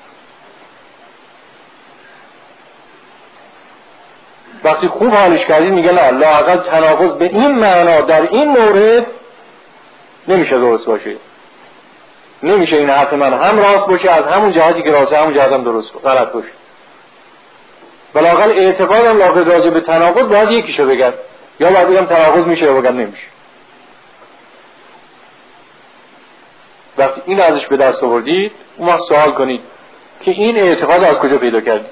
وقتی خوب حالش کردید میگه نه لااقل تناقض به این معنا در این مورد نمیشه درست باشه. نمیشه این حرف من هم راست باشه از همون جهتی که راسته همون جهت هم درست غلط باشه. بلااقل اعتقادم لااقل راجع به تناقض باید یکیشو بگم، یا باید بگم تناقض میشه یا بگم نمیشه. وقتی این ازش به دست آوردید اون وقت سوال کنید که این اعتقاد از کجا پیدا کردید؟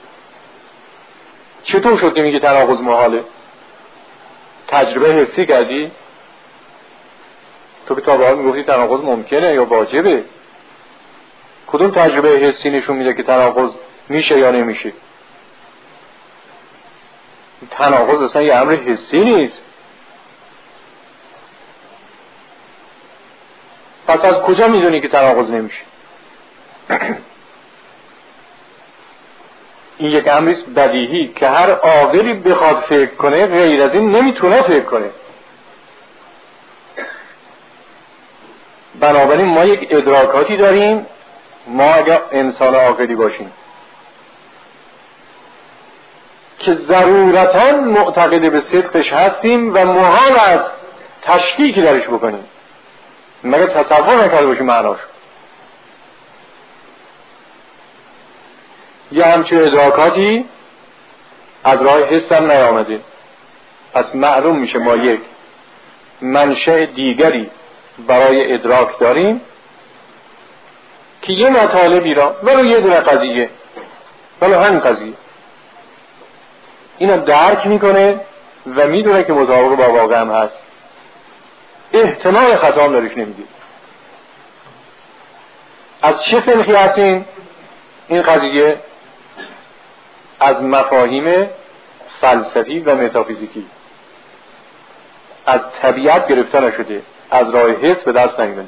چطور شد که میگه تناقض محاله؟ تجربه حسی کردی؟ تو که تا به حال میگفتی تناقض ممکنه یا واجبه. کدوم تجربه حسی نشون میده که تناقض میشه یا نمیشه؟ تناقض اصلا یه امر حسی نیست. پس از کجا میدونی که تناقض نمیشه؟ این یک امریست بدیهی که هر عاقلی بخواد فکر کنه غیر از این نمیتونه فکر کنه. بنابراین ما یک ادراکاتی داریم، ما اگر انسان عاقلی باشیم که ضرورتاً معتقد به صدقش هستیم و محال است تشکیکی درش بکنیم مگر تصور نکرده باشیم معناش. یه همچه ادراکاتی از راه حس هم نیامده. پس معلوم میشه ما یک منشأ دیگری برای ادراک داریم که یه مطالبی را ولو یه دونه قضیه ولو همین قضیه اینو درک میکنه و میدونه که مطابق با واقع هم هست. احتمال خطا هم درش نمیده. از چه سنخی هستین این قضیه؟ از مفاهیم فلسفی و متافیزیکی. از طبیعت گرفته نشده، از راه حس به دست نمیده.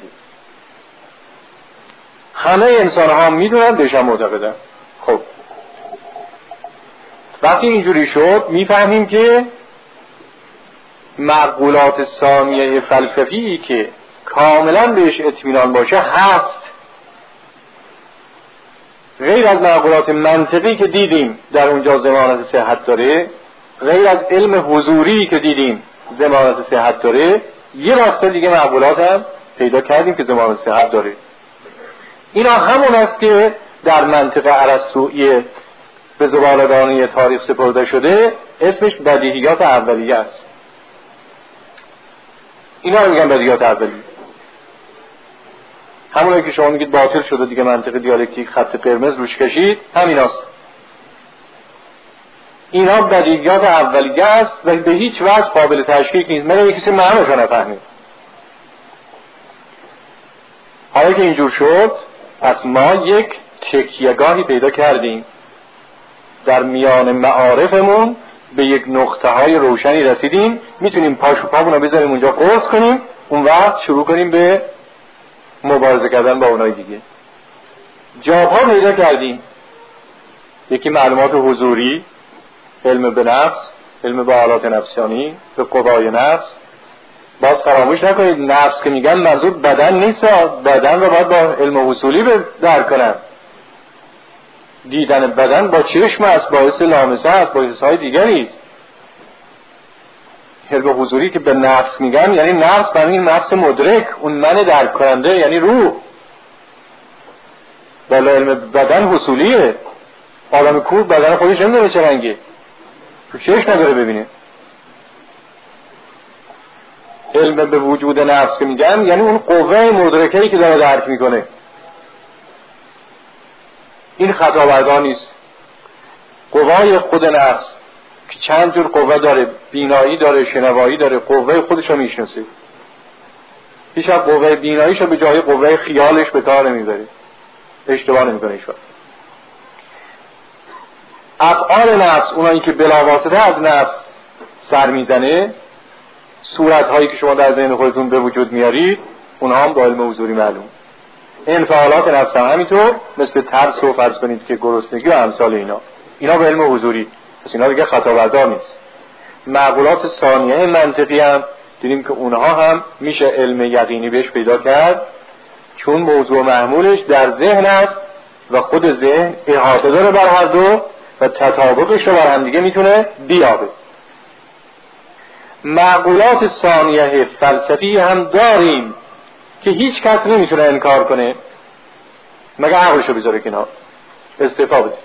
همه انسان ها میدونن بهش هم معتقدن. خب وقتی اینجوری شد میفهمیم که معقولات ثانیه فلسفی که کاملا بهش اطمینان باشه هست. غیر از معقولات منطقی که دیدیم در اونجا ضمانت صحت داره، غیر از علم حضوری که دیدیم ضمانت صحت داره، یه راسته دیگه معقولات هم پیدا کردیم که ضمانت صحت داره. اینا همون است که در منطق ارسطویی به زباله‌دانه تاریخ سپرده شده، اسمش بدیهیات اولیه است. اینا رو میگن بدیهیات اولیه. همونایی که شما میگید باطل شده دیگه منطق دیالکتیک خط قرمز روش کشید، همیناست. اینا بدیهیات اولیه است و به هیچ وجه قابل تشکیک نیست مگر کسی معنیش رو نفهمید. حالا که اینجور شد، پس ما یک تکیه‌گاهی پیدا کردیم در میان معارفمون، به یک نقطه های روشنی رسیدیم، میتونیم پاشو پامون رو بذاریم اونجا قرص کنیم، اون وقت شروع کنیم به مبارزه کردن با اونای دیگه. جاها پیدا کردیم، یکی معلومات حضوری، علم به نفس، علم به حالات نفسانی، به قوای نفس. باز فراموش نکنید نفس که میگن منظور بدن نیست، بدن رو باید با علم اصولی درک کنن. دیدن بدن با چشم است، باعث لامسه است، باعث های دیگری است. علم حضوری که به نفس میگن یعنی نفس برای این نفس مدرک، اون من درک کننده، یعنی روح. ولی علم بدن حصولیه. آدم کور بدن خودش نمیدونه چه رنگه، تو چشم نداره ببینه. علم به وجود نفس که میگن یعنی اون قوه مدرکه‌ای که داره درک میکنه. این خطاوردان نیست. قوای خود نفس که چند جور قوه داره، بینایی داره، شنوایی داره، قوه خودش رو میشناسه. هیچ وقت قوه بیناییش رو به جای قوه خیالش به کار نمیبره، اشتباه نمیکنه هیچ وقت. افعال نفس، اونایی که بلاواسطه از نفس سر میزنه، صورت هایی که شما در ذهن خودتون به وجود میارید، اونها هم با علم حضوری معلوم. انفعالات نفس هم همینطور، مثل ترس و فرض کنید که گرسنگی و امثال اینا، اینا به علم حضوری، پس اینا دیگه خطا بردار نیست. معقولات ثانیه منطقی هم دیدیم که اونها هم میشه علم یقینی بهش پیدا کرد، چون موضوع محمولش در ذهن است و خود ذهن احاطه داره بر هر دو و تطابقش رو بر هم دیگه میتونه بیابه. معقولات ثانیه فلسفی هم داریم که هیچ کس نمیتونه انکار کنه مگه عقلشو بذاره کنار، استعفا بده.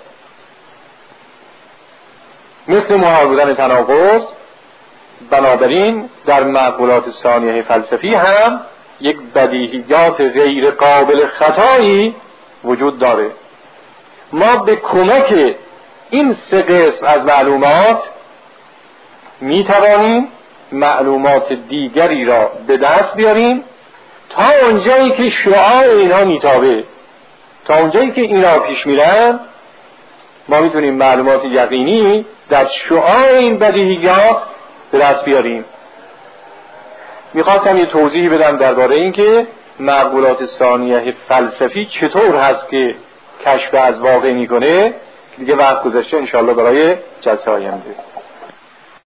مثل محال بودن تناقض. بنابراین در معقولات ثانیه فلسفی هم یک بدیهیات غیر قابل خطایی وجود داره. ما به کمک این سه قسم از معلومات میتوانیم معلومات دیگری را به دست بیاریم تا اونجایی که شعاع اینا میتابه، تا اونجایی که اینا پیش میرن ما میتونیم معلومات یقینی در شعاع این بدیهیات به دست بیاریم. میخواستم یه توضیحی بدم درباره این که معقولات ثانیه فلسفی چطور هست که کشف از واقع میکنه. دیگه وقت گذاشته انشاءالله برای جلسه آینده.